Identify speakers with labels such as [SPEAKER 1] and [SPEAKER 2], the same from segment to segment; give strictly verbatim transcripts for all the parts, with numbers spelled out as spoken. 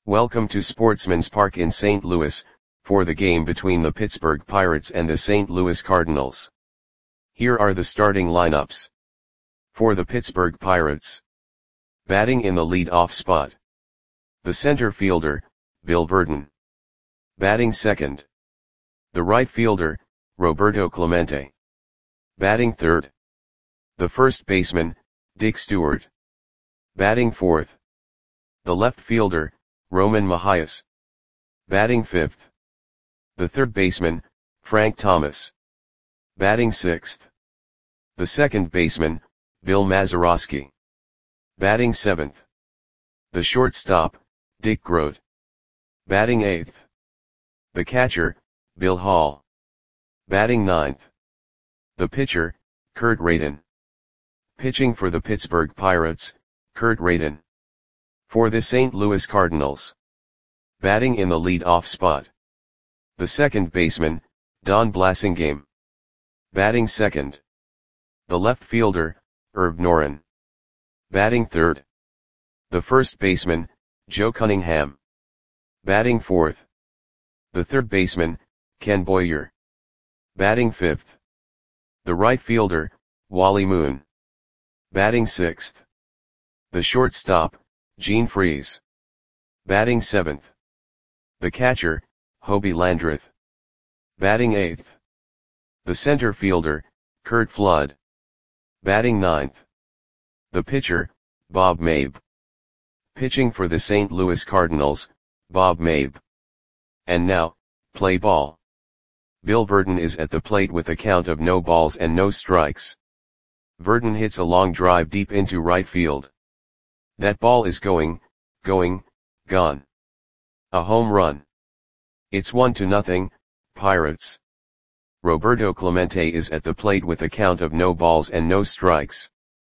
[SPEAKER 1] Welcome to Sportsman's Park in Saint Louis, for the game between the Pittsburgh Pirates and the Saint Louis Cardinals. Here are the starting lineups. For the Pittsburgh Pirates. Batting in the lead-off spot. The center fielder, Bill Virdon. Batting second. The right fielder, Roberto Clemente. Batting third. The first baseman, Dick Stewart. Batting fourth. The left fielder, Roman Mahias. Batting fifth. The third baseman, Frank Thomas. Batting sixth. The second baseman, Bill Mazeroski. Batting seventh. The shortstop, Dick Groat. Batting eighth. The catcher, Bill Hall. Batting ninth. The pitcher, Kurt Radin. Pitching for the Pittsburgh Pirates, Kurt Radin. For the Saint Louis Cardinals. Batting in the lead-off spot. The second baseman, Don Blasingame. Batting second. The left fielder, Herb Noren. Batting third. The first baseman, Joe Cunningham. Batting fourth. The third baseman, Ken Boyer. Batting fifth. The right fielder, Wally Moon. Batting sixth. The shortstop, Gene Freese. Batting seventh. The catcher, Hobie Landreth. Batting eighth. The center fielder, Curt Flood. Batting ninth. The pitcher, Bob Mabe. Pitching for the Saint Louis Cardinals, Bob Mabe. And now, play ball. Bill Virdon is at the plate with a count of no balls and no strikes. Virdon hits a long drive deep into right field. That ball is going, going, gone. A home run. It's one to nothing, Pirates. Roberto Clemente is at the plate with a count of no balls and no strikes.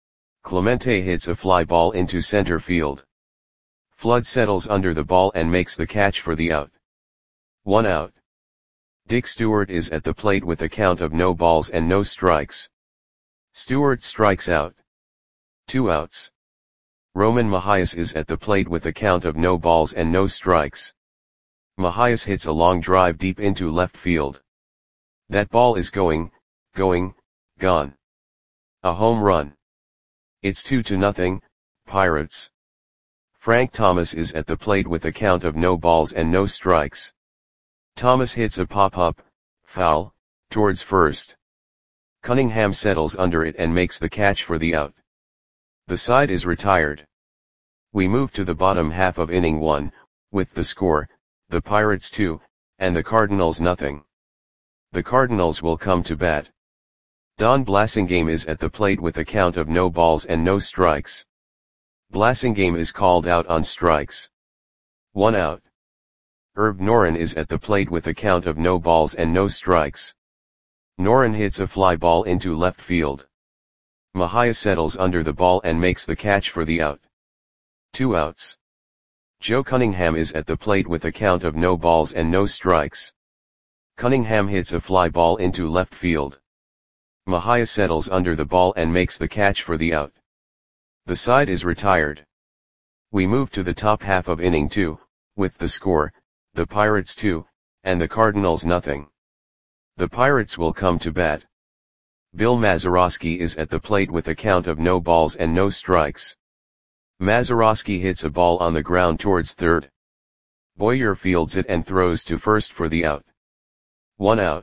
[SPEAKER 1] Clemente hits a fly ball into center field. Flood settles under the ball and makes the catch for the out. One out. Dick Stewart is at the plate with a count of no balls and no strikes. Stewart strikes out. Two outs. Roman Mahias is at the plate with a count of no balls and no strikes. Mahias hits a long drive deep into left field. That ball is going, going, gone. A home run. It's two to nothing, Pirates. Frank Thomas is at the plate with a count of no balls and no strikes. Thomas hits a pop-up, foul, towards first. Cunningham settles under it and makes the catch for the out. The side is retired. We move to the bottom half of inning one, with the score, the Pirates two, and the Cardinals nothing. The Cardinals will come to bat. Don Blasingame is at the plate with a count of no balls and no strikes. Blasingame is called out on strikes. One out. Herb Noren is at the plate with a count of no balls and no strikes. Noren hits a fly ball into left field. Mahias settles under the ball and makes the catch for the out. Two outs. Joe Cunningham is at the plate with a count of no balls and no strikes. Cunningham hits a fly ball into left field. Mahias settles under the ball and makes the catch for the out. The side is retired. We move to the top half of inning two, with the score, the Pirates two, and the Cardinals nothing. The Pirates will come to bat. Bill Mazeroski is at the plate with a count of no balls and no strikes. Mazeroski hits a ball on the ground towards third. Boyer fields it and throws to first for the out. One out.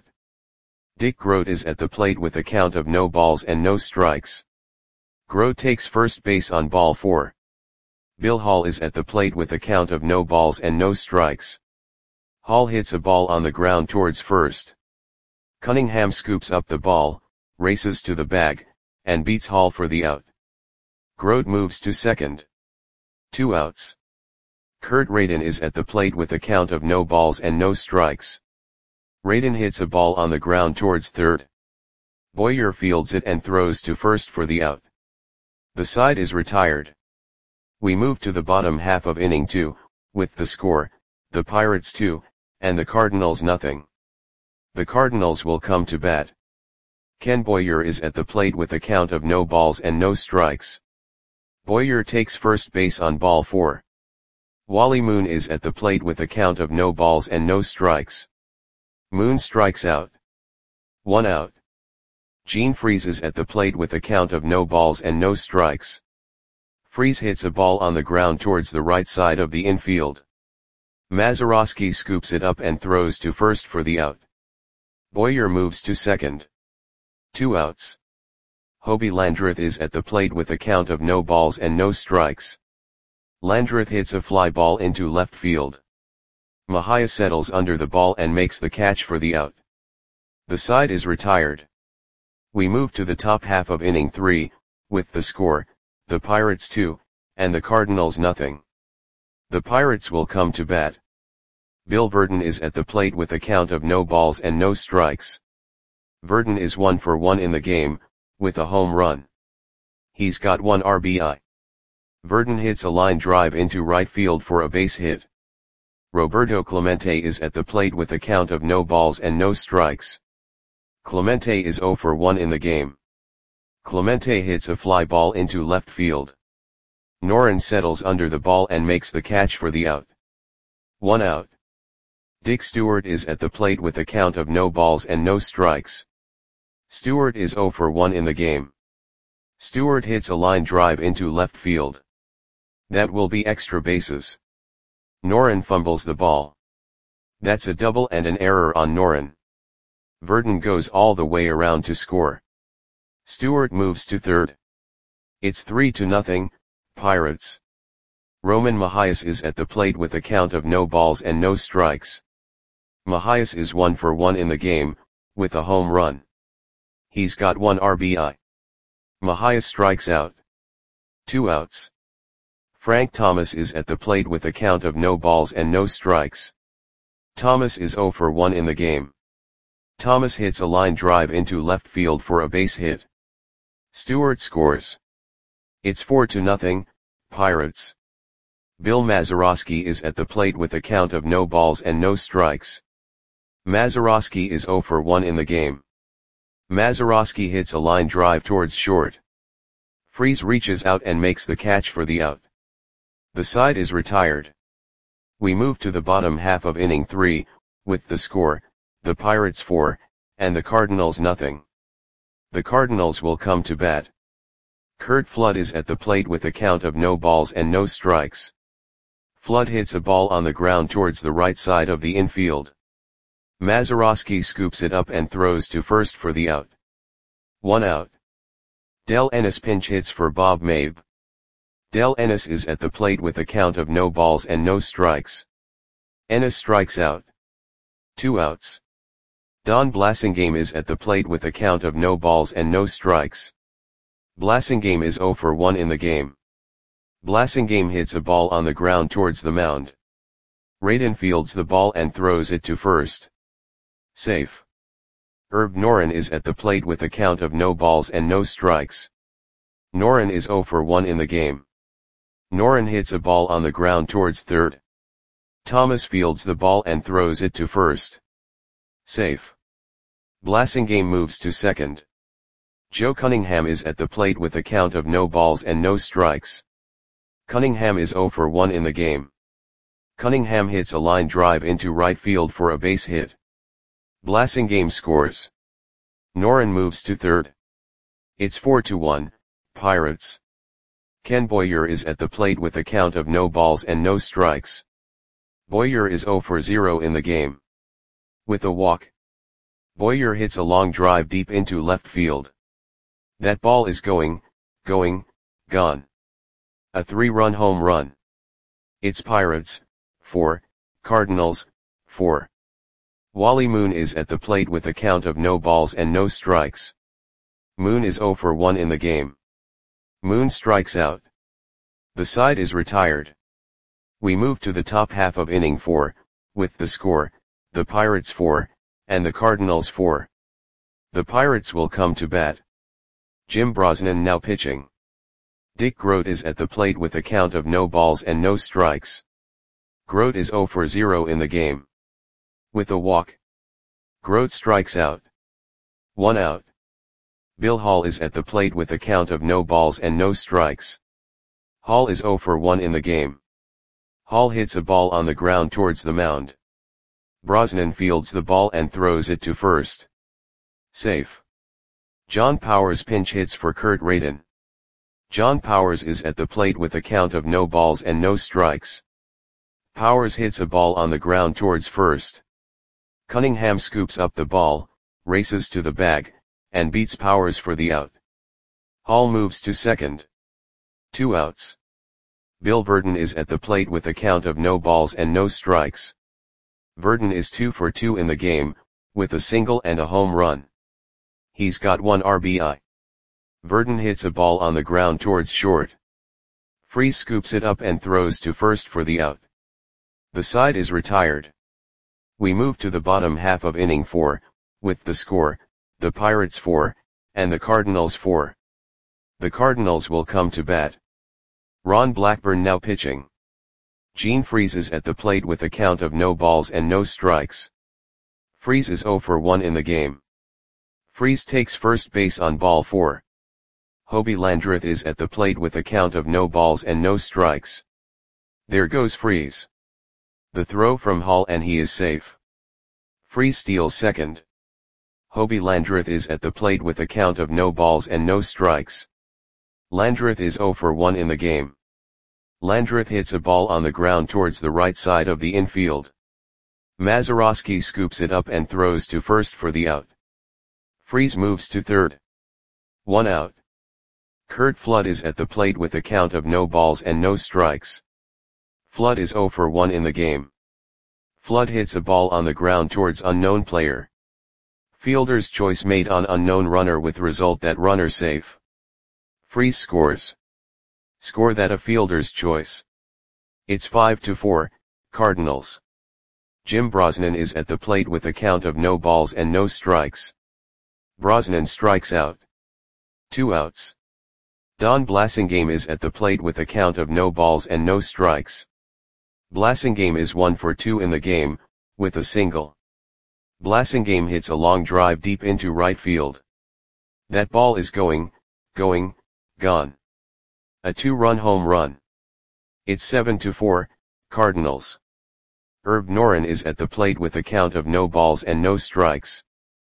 [SPEAKER 1] Dick Groat is at the plate with a count of no balls and no strikes. Groat takes first base on ball four. Bill Hall is at the plate with a count of no balls and no strikes. Hall hits a ball on the ground towards first. Cunningham scoops up the ball, races to the bag, and beats Hall for the out. Groat moves to second. Two outs. Kurt Radin is at the plate with a count of no balls and no strikes. Radin hits a ball on the ground towards third. Boyer fields it and throws to first for the out. The side is retired. We move to the bottom half of inning two, with the score, the Pirates two, and the Cardinals nothing. The Cardinals will come to bat. Ken Boyer is at the plate with a count of no balls and no strikes. Boyer takes first base on ball four. Wally Moon is at the plate with a count of no balls and no strikes. Moon strikes out. One out. Gene freezes at the plate with a count of no balls and no strikes. Freeze hits a ball on the ground towards the right side of the infield. Mazeroski scoops it up and throws to first for the out. Boyer moves to second. Two outs. Hobie Landreth is at the plate with a count of no balls and no strikes. Landreth hits a fly ball into left field. Mahia settles under the ball and makes the catch for the out. The side is retired. We move to the top half of inning three, with the score, the Pirates two, and the Cardinals nothing. The Pirates will come to bat. Bill Verdon is at the plate with a count of no balls and no strikes. Verdon is one for one in the game, with a home run. He's got one R B I. Verdon hits a line drive into right field for a base hit. Roberto Clemente is at the plate with a count of no balls and no strikes. Clemente is zero for one in the game. Clemente hits a fly ball into left field. Noren settles under the ball and makes the catch for the out. One out. Dick Stewart is at the plate with a count of no balls and no strikes. Stewart is zero for one in the game. Stewart hits a line drive into left field. That will be extra bases. Noren fumbles the ball. That's a double and an error on Noren. Verdon goes all the way around to score. Stewart moves to third. It's three to nothing, Pirates. Roman Mahias is at the plate with a count of no balls and no strikes. Mahias is one for one in the game, with a home run. He's got one R B I. Mahias strikes out. Two outs. Frank Thomas is at the plate with a count of no balls and no strikes. Thomas is zero for one in the game. Thomas hits a line drive into left field for a base hit. Stewart scores. It's four to nothing, Pirates. Bill Mazeroski is at the plate with a count of no balls and no strikes. Mazeroski is zero for one in the game. Mazeroski hits a line drive towards short. Freeze reaches out and makes the catch for the out. The side is retired. We move to the bottom half of inning three, with the score, the Pirates four, and the Cardinals nothing. The Cardinals will come to bat. Curt Flood is at the plate with a count of no balls and no strikes. Flood hits a ball on the ground towards the right side of the infield. Mazeroski scoops it up and throws to first for the out. One out. Del Ennis pinch hits for Bob Mabe. Del Ennis is at the plate with a count of no balls and no strikes. Ennis strikes out. Two outs. Don Blasingame is at the plate with a count of no balls and no strikes. Blasingame is zero for one in the game. Blasingame hits a ball on the ground towards the mound. Radin fields the ball and throws it to first. Safe. Herb Noren is at the plate with a count of no balls and no strikes. Noren is zero for one in the game. Noren hits a ball on the ground towards third. Thomas fields the ball and throws it to first. Safe. Blasingame moves to second. Joe Cunningham is at the plate with a count of no balls and no strikes. Cunningham is zero for one in the game. Cunningham hits a line drive into right field for a base hit. Blasingame scores. Noren moves to third. It's four to one, Pirates. Ken Boyer is at the plate with a count of no balls and no strikes. Boyer is zero for zero in the game. With a walk. Boyer hits a long drive deep into left field. That ball is going, going, gone. A three-run home run. It's Pirates, four, Cardinals, four. Wally Moon is at the plate with a count of no balls and no strikes. Moon is zero for one in the game. Moon strikes out. The side is retired. We move to the top half of inning four, with the score, the Pirates four, and the Cardinals four. The Pirates will come to bat. Jim Brosnan now pitching. Dick Groat is at the plate with a count of no balls and no strikes. Groat is zero for zero in the game. With a walk. Groat strikes out. One out. Bill Hall is at the plate with a count of no balls and no strikes. Hall is zero for one in the game. Hall hits a ball on the ground towards the mound. Brosnan fields the ball and throws it to first. Safe. John Powers pinch hits for Kurt Radin. John Powers is at the plate with a count of no balls and no strikes. Powers hits a ball on the ground towards first. Cunningham scoops up the ball, races to the bag, and beats Powers for the out. Hall moves to second. Two outs. Bill Verdon is at the plate with a count of no balls and no strikes. Verdon is two for two in the game, with a single and a home run. He's got one R B I. Verdon hits a ball on the ground towards short. Freese scoops it up and throws to first for the out. The side is retired. We move to the bottom half of inning four, with the score, the Pirates four, and the Cardinals four. The Cardinals will come to bat. Ron Blackburn now pitching. Gene Freese is at the plate with a count of no balls and no strikes. Freese is zero for one in the game. Freese takes first base on ball four. Hobie Landreth is at the plate with a count of no balls and no strikes. There goes Freese. The throw from Hall and he is safe. Freese steals second. Hobie Landreth is at the plate with a count of no balls and no strikes. Landreth is zero for one in the game. Landreth hits a ball on the ground towards the right side of the infield. Mazeroski scoops it up and throws to first for the out. Freese moves to third. One out. Curt Flood is at the plate with a count of no balls and no strikes. Flood is zero for one in the game. Flood hits a ball on the ground towards unknown player. Fielder's choice made on unknown runner with result that runner safe. Freese scores. Score that a fielder's choice. It's five to four, Cardinals. Jim Brosnan is at the plate with a count of no balls and no strikes. Brosnan strikes out. Two outs. Don Blasingame is at the plate with a count of no balls and no strikes. Blasingame is one for two in the game, with a single. Blasingame hits a long drive deep into right field. That ball is going, going, gone. A two-run home run. It's seven to four, Cardinals. Herb Noren is at the plate with a count of no balls and no strikes.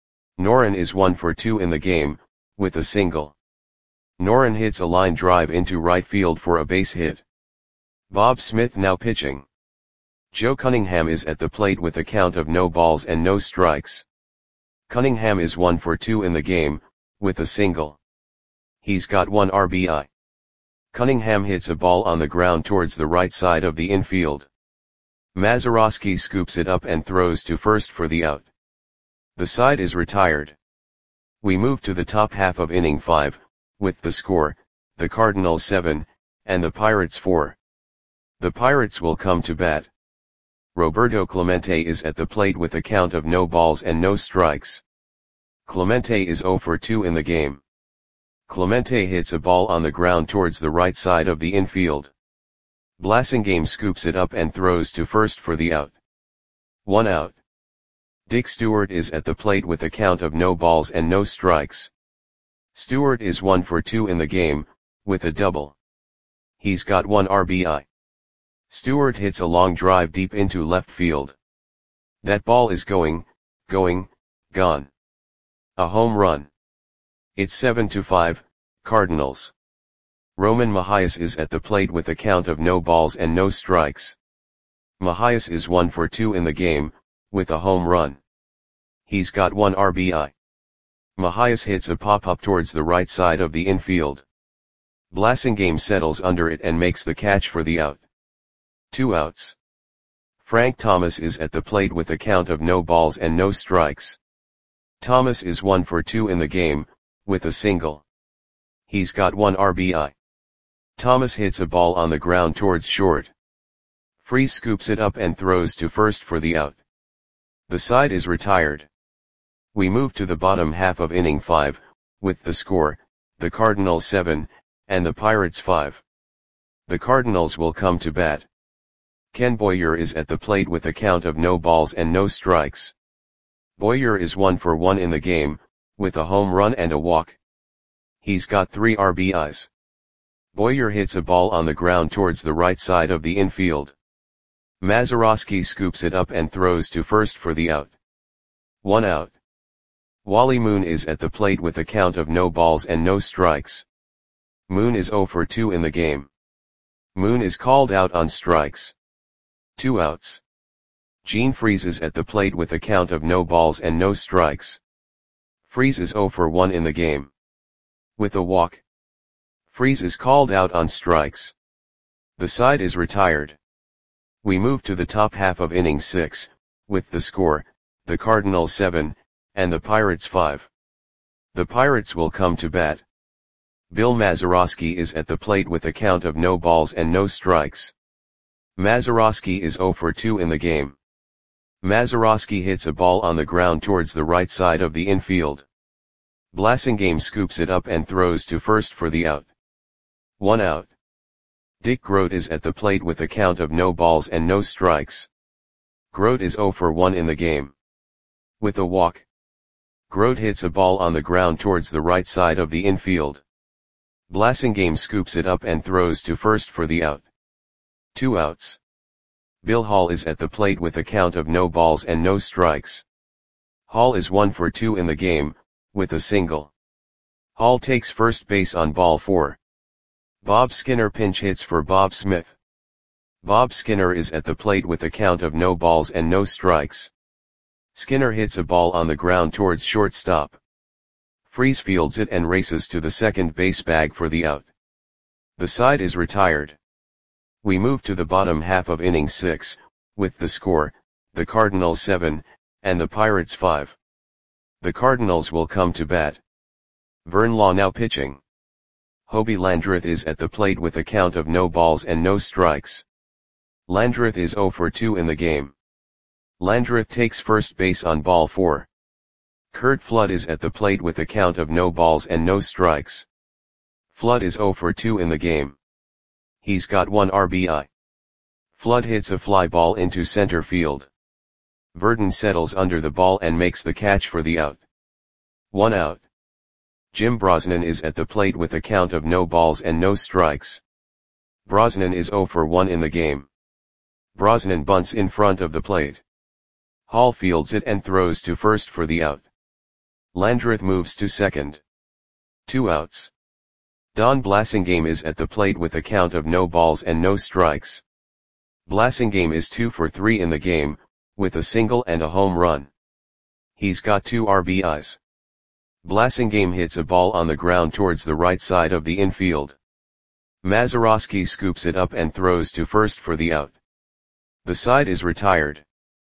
[SPEAKER 1] Noren is one for two in the game, with a single. Noren hits a line drive into right field for a base hit. Bob Smith now pitching. Joe Cunningham is at the plate with a count of no balls and no strikes. Cunningham is one for two in the game, with a single. He's got one R B I. Cunningham hits a ball on the ground towards the right side of the infield. Mazeroski scoops it up and throws to first for the out. The side is retired. We move to the top half of inning five, with the score, the Cardinals seven, and the Pirates four. The Pirates will come to bat. Roberto Clemente is at the plate with a count of no balls and no strikes. Clemente is zero for two in the game. Clemente hits a ball on the ground towards the right side of the infield. Blasingame scoops it up and throws to first for the out. One out. Dick Stewart is at the plate with a count of no balls and no strikes. Stewart is one for two in the game, with a double. He's got one R B I. Stewart hits a long drive deep into left field. That ball is going, going, gone. A home run. It's seven to five, Cardinals. Roman Mahias is at the plate with a count of no balls and no strikes. Mahias is one for two in the game, with a home run. He's got one R B I. Mahias hits a pop-up towards the right side of the infield. Blasingame settles under it and makes the catch for the out. Two outs. Frank Thomas is at the plate with a count of no balls and no strikes. Thomas is one for two in the game, with a single. He's got one R B I. Thomas hits a ball on the ground towards short. Freese scoops it up and throws to first for the out. The side is retired. We move to the bottom half of inning five, with the score, the Cardinals seven, and the Pirates five. The Cardinals will come to bat. Ken Boyer is at the plate with a count of no balls and no strikes. Boyer is one for one in the game, with a home run and a walk. He's got three R B Is. Boyer hits a ball on the ground towards the right side of the infield. Mazeroski scoops it up and throws to first for the out. One out. Wally Moon is at the plate with a count of no balls and no strikes. Moon is zero for two in the game. Moon is called out on strikes. Two outs. Gene freezes at the plate with a count of no balls and no strikes. Freeze is zero for one in the game. With a walk. Freeze is called out on strikes. The side is retired. We move to the top half of inning six, with the score, the Cardinals seven, and the Pirates five. The Pirates will come to bat. Bill Mazeroski is at the plate with a count of no balls and no strikes. Mazeroski is zero for two in the game. Mazeroski hits a ball on the ground towards the right side of the infield. Blasingame scoops it up and throws to first for the out. One out. Dick Grote is at the plate with a count of no balls and no strikes. Grote is zero for one in the game. With a walk. Grote hits a ball on the ground towards the right side of the infield. Blasingame scoops it up and throws to first for the out. Two outs. Bill Hall is at the plate with a count of no balls and no strikes. Hall is one for two in the game, with a single. Hall takes first base on ball four. Bob Skinner pinch hits for Bob Smith. Bob Skinner is at the plate with a count of no balls and no strikes. Skinner hits a ball on the ground towards shortstop. Freeze fields it and races to the second base bag for the out. The side is retired. We move to the bottom half of inning six, with the score, the Cardinals seven, and the Pirates five. The Cardinals will come to bat. Vern Law now pitching. Hobie Landreth is at the plate with a count of no balls and no strikes. Landreth is zero for two in the game. Landreth takes first base on ball four. Curt Flood is at the plate with a count of no balls and no strikes. Flood is zero for two in the game. He's got one R B I. Flood hits a fly ball into center field. Verdon settles under the ball and makes the catch for the out. One out. Jim Brosnan is at the plate with a count of no balls and no strikes. Brosnan is zero for one in the game. Brosnan bunts in front of the plate. Hall fields it and throws to first for the out. Landreth moves to second. Two outs. Don Blasingame is at the plate with a count of no balls and no strikes. Blasingame is two for three in the game, with a single and a home run. He's got two R B Is. Blasingame hits a ball on the ground towards the right side of the infield. Mazeroski scoops it up and throws to first for the out. The side is retired.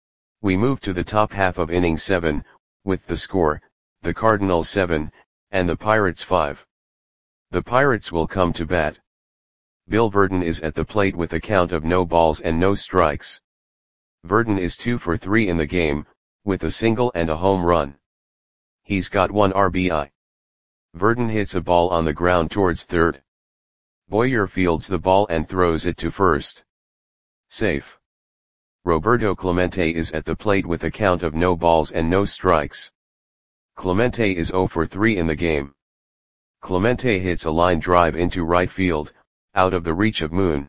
[SPEAKER 1] We move to the top half of inning seven, with the score, the Cardinals seven, and the Pirates five. The Pirates will come to bat. Bill Verdon is at the plate with a count of no balls and no strikes. Verdon is two for three in the game, with a single and a home run. He's got one R B I. Verdon hits a ball on the ground towards third. Boyer fields the ball and throws it to first. Safe. Roberto Clemente is at the plate with a count of no balls and no strikes. Clemente is zero for three in the game. Clemente hits a line drive into right field, out of the reach of Moon.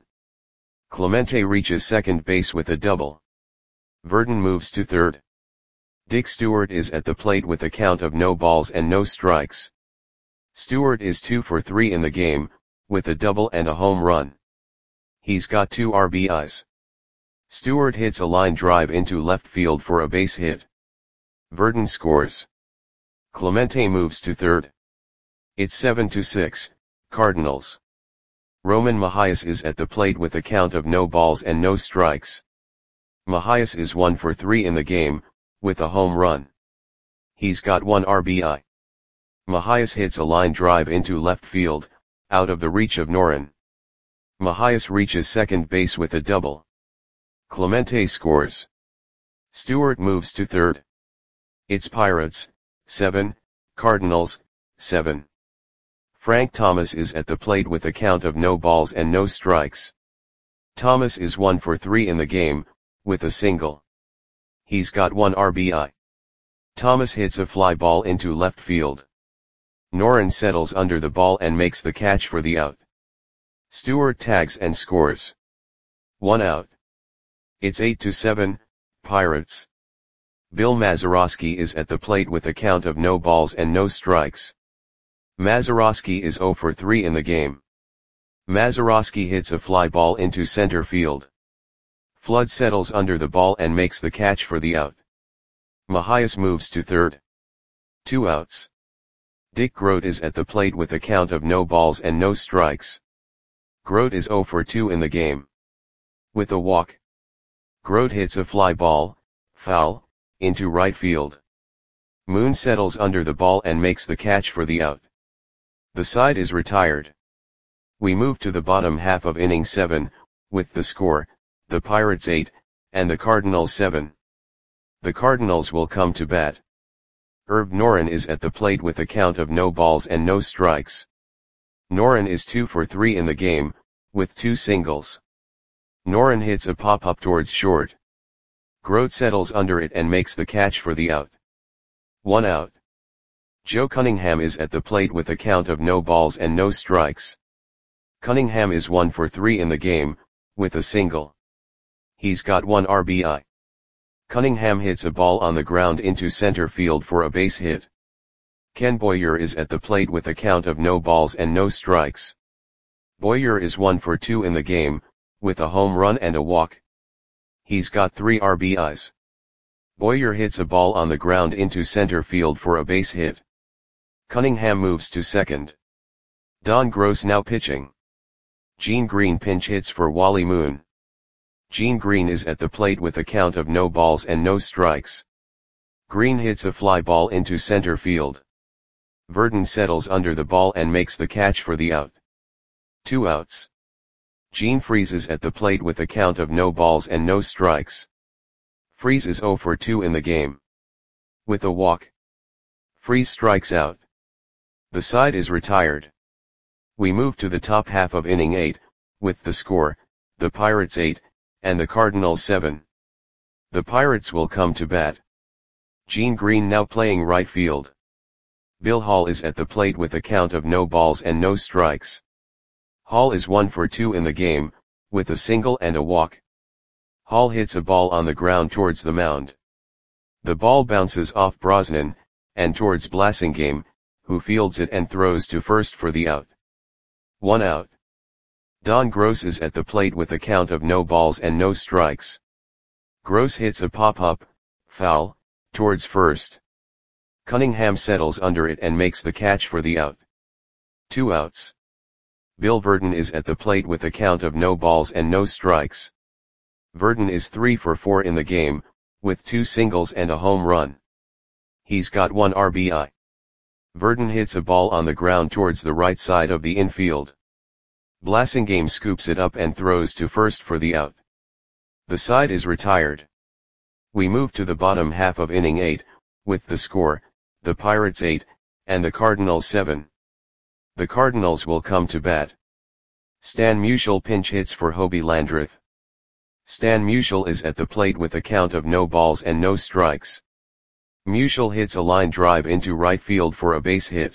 [SPEAKER 1] Clemente reaches second base with a double. Verdon moves to third. Dick Stewart is at the plate with a count of no balls and no strikes. Stewart is two for three in the game, with a double and a home run. He's got two R B Is. Stewart hits a line drive into left field for a base hit. Verdon scores. Clemente moves to third. It's seven to six, Cardinals. Roman Mahias is at the plate with a count of no balls and no strikes. Mahias is one for three in the game, with a home run. He's got one R B I. Mahias hits a line drive into left field, out of the reach of Noren. Mahias reaches second base with a double. Clemente scores. Stewart moves to third. It's Pirates, seven, Cardinals, seven. Frank Thomas is at the plate with a count of no balls and no strikes. Thomas is one for three in the game, with a single. He's got one R B I. Thomas hits a fly ball into left field. Noren settles under the ball and makes the catch for the out. Stewart tags and scores. One out. It's eight to seven, Pirates. Bill Mazeroski is at the plate with a count of no balls and no strikes. Mazeroski is zero for three in the game. Mazeroski hits a fly ball into center field. Flood settles under the ball and makes the catch for the out. Mahias moves to third. Two outs. Dick Grote is at the plate with a count of no balls and no strikes. Grote is zero for two in the game. With a walk, Grote hits a fly ball, foul, into right field. Moon settles under the ball and makes the catch for the out. The side is retired. We move to the bottom half of inning seven, with the score, the Pirates eight, and the Cardinals seven. The Cardinals will come to bat. Herb Noren is at the plate with a count of no balls and no strikes. Noren is two for three in the game, with two singles. Noren hits a pop-up towards short. Grote settles under it and makes the catch for the out. One out. Joe Cunningham is at the plate with a count of no balls and no strikes. Cunningham is one for three in the game, with a single. He's got one R B I. Cunningham hits a ball on the ground into center field for a base hit. Ken Boyer is at the plate with a count of no balls and no strikes. Boyer is one for two in the game, with a home run and a walk. He's got three R B Is. Boyer hits a ball on the ground into center field for a base hit. Cunningham moves to second. Don Gross now pitching. Gene Green pinch hits for Wally Moon. Gene Green is at the plate with a count of no balls and no strikes. Green hits a fly ball into center field. Verdon settles under the ball and makes the catch for the out. Two outs. Gene Freese is at the plate with a count of no balls and no strikes. Freese is zero for two in the game. With a walk, Freese strikes out. The side is retired. We move to the top half of inning eight, with the score, the Pirates eight, and the Cardinals seven. The Pirates will come to bat. Gene Green now playing right field. Bill Hall is at the plate with a count of no balls and no strikes. Hall is one for two in the game, with a single and a walk. Hall hits a ball on the ground towards the mound. The ball bounces off Brosnan, and towards Blasingame, who fields it and throws to first for the out. One out. Don Gross is at the plate with a count of no balls and no strikes. Gross hits a pop-up, foul, towards first. Cunningham settles under it and makes the catch for the out. Two outs. Bill Verdon is at the plate with a count of no balls and no strikes. Verdon is three for four in the game, with two singles and a home run. He's got one R B I. Verdon hits a ball on the ground towards the right side of the infield. Blasingame scoops it up and throws to first for the out. The side is retired. We move to the bottom half of inning eight, with the score, the Pirates eight, and the Cardinals seven. The Cardinals will come to bat. Stan Musial pinch hits for Hobie Landreth. Stan Musial is at the plate with a count of no balls and no strikes. Musial hits a line drive into right field for a base hit.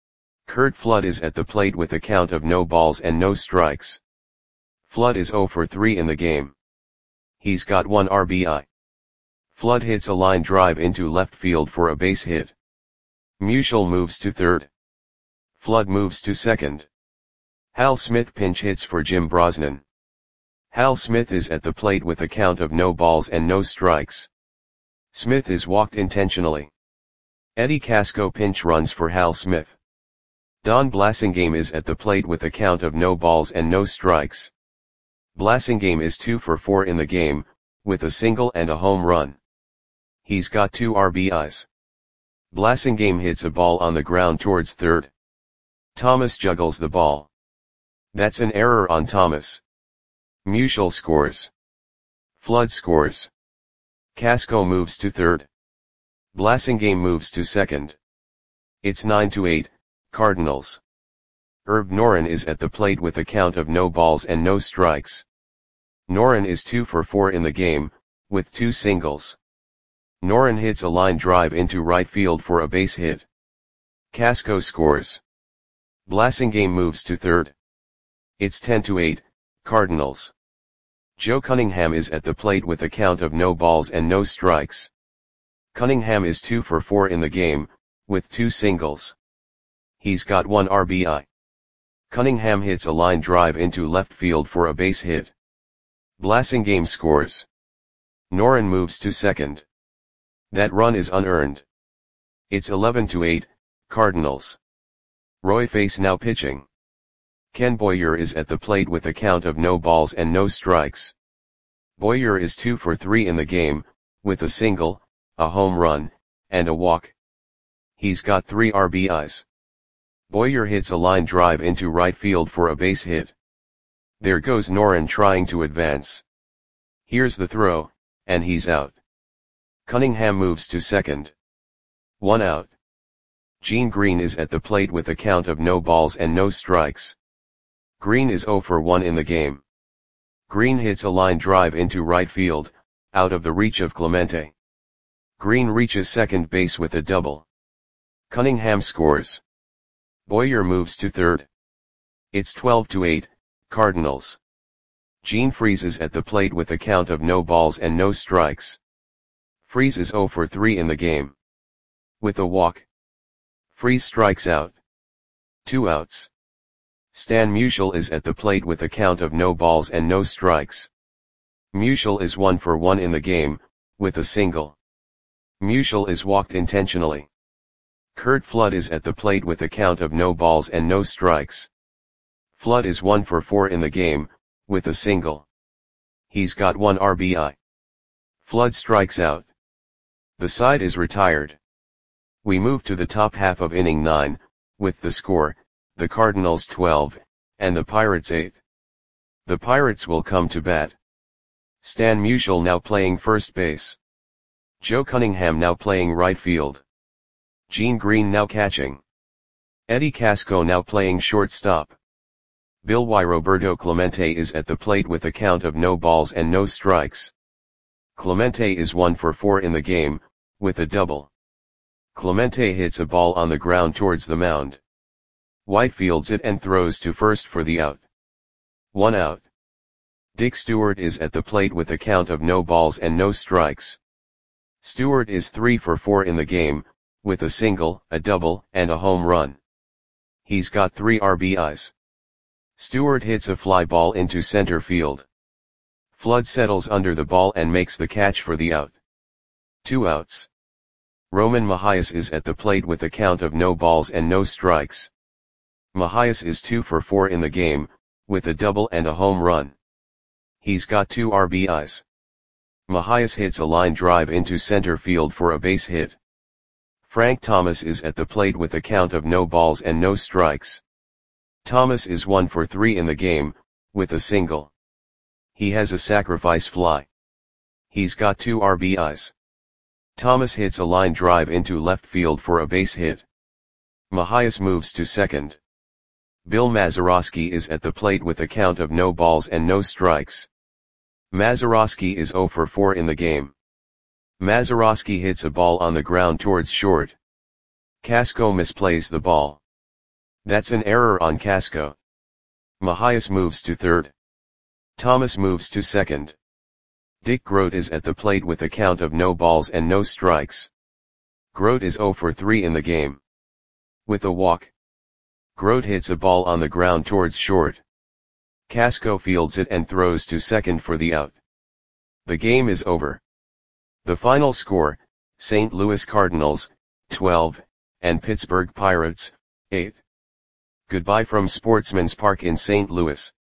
[SPEAKER 1] Curt Flood is at the plate with a count of no balls and no strikes. Flood is zero for three in the game. He's got one R B I. Flood hits a line drive into left field for a base hit. Musial moves to third. Flood moves to second. Hal Smith pinch hits for Jim Brosnan. Hal Smith is at the plate with a count of no balls and no strikes. Smith is walked intentionally. Eddie Casco pinch runs for Hal Smith. Don Blasingame is at the plate with a count of no balls and no strikes. Blasingame is two for four in the game, with a single and a home run. He's got two R B Is. Blasingame hits a ball on the ground towards third. Thomas juggles the ball. That's an error on Thomas. Musial scores. Flood scores. Casco moves to third. Blasingame moves to second. It's nine to eight, Cardinals. Herb Noren is at the plate with a count of no balls and no strikes. Noren is two for four in the game, with two singles. Noren hits a line drive into right field for a base hit. Casco scores. Blasingame moves to third. It's ten to eight, Cardinals. Joe Cunningham is at the plate with a count of no balls and no strikes. Cunningham is two for four in the game, with two singles. He's got one R B I. Cunningham hits a line drive into left field for a base hit. Blasingame scores. Noren moves to second. That run is unearned. It's eleven to eight, Cardinals. Roy Face now pitching. Ken Boyer is at the plate with a count of no balls and no strikes. Boyer is two for three in the game, with a single, a home run, and a walk. He's got three R B Is. Boyer hits a line drive into right field for a base hit. There goes Noren trying to advance. Here's the throw, and he's out. Cunningham moves to second. One out. Gene Green is at the plate with a count of no balls and no strikes. Green is zero for one in the game. Green hits a line drive into right field, out of the reach of Clemente. Green reaches second base with a double. Cunningham scores. Boyer moves to third. It's twelve to eight, Cardinals. Gene Freese is at the plate with a count of no balls and no strikes. Freese is zero for three in the game. With a walk. Freese strikes out. Two outs. Stan Musial is at the plate with a count of no balls and no strikes. Musial is one for one in the game, with a single. Musial is walked intentionally. Curt Flood is at the plate with a count of no balls and no strikes. Flood is one for four in the game, with a single. He's got one R B I. Flood strikes out. The side is retired. We move to the top half of inning nine, with the score, the Cardinals twelve, and the Pirates eight. The Pirates will come to bat. Stan Musial now playing first base. Joe Cunningham now playing right field. Gene Green now catching. Eddie Casco now playing shortstop. Bill Y. Roberto Clemente is at the plate with a count of no balls and no strikes. Clemente is one for four in the game, with a double. Clemente hits a ball on the ground towards the mound. White fields it and throws to first for the out. One out. Dick Stewart is at the plate with a count of no balls and no strikes. Stewart is three for four in the game, with a single, a double, and a home run. He's got three R B Is. Stewart hits a fly ball into center field. Flood settles under the ball and makes the catch for the out. Two outs. Roman Mahias is at the plate with a count of no balls and no strikes. Mahias is two for four in the game, with a double and a home run. He's got two R B Is. Mahias hits a line drive into center field for a base hit. Frank Thomas is at the plate with a count of no balls and no strikes. Thomas is one for three in the game, with a single. He has a sacrifice fly. He's got two R B Is. Thomas hits a line drive into left field for a base hit. Mahias moves to second. Bill Mazeroski is at the plate with a count of no balls and no strikes. Mazeroski is zero for four in the game. Mazeroski hits a ball on the ground towards short. Casco misplays the ball. That's an error on Casco. Mahias moves to third. Thomas moves to second. Dick Grote is at the plate with a count of no balls and no strikes. Grote is zero for three in the game. With a walk. Grote hits a ball on the ground towards short. Casco fields it and throws to second for the out. The game is over. The final score, Saint Louis Cardinals, twelve, and Pittsburgh Pirates, eight. Goodbye from Sportsman's Park in Saint Louis.